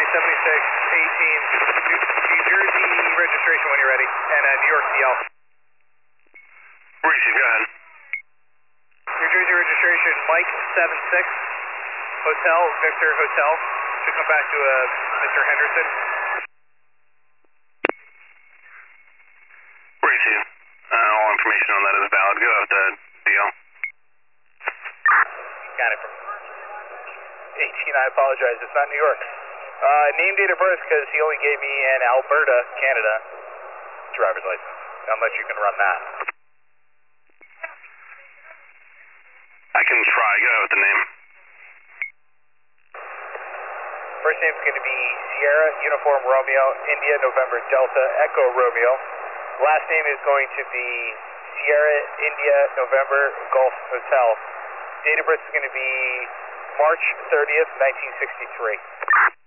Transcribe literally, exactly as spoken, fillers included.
seventy-six eighteen, New, New Jersey registration when you're ready, and uh, New York C L. Breezy, go ahead. New Jersey registration, Mike seven six, Hotel, Victor Hotel. Should come back to uh, Mister Henderson. Breezy, uh, all information on that is valid. Go out the D L. Got it from eighteen, I apologize, it's not New York. Uh, name, date of birth, because he only gave me an Alberta, Canada driver's license, unless you can run that. I can try, go out with the name. First name's going to be Sierra, Uniform Romeo, India, November, Delta, Echo Romeo. Last name is going to be Sierra, India, November, Golf Hotel. Date of birth is going to be March thirtieth, nineteen sixty-three.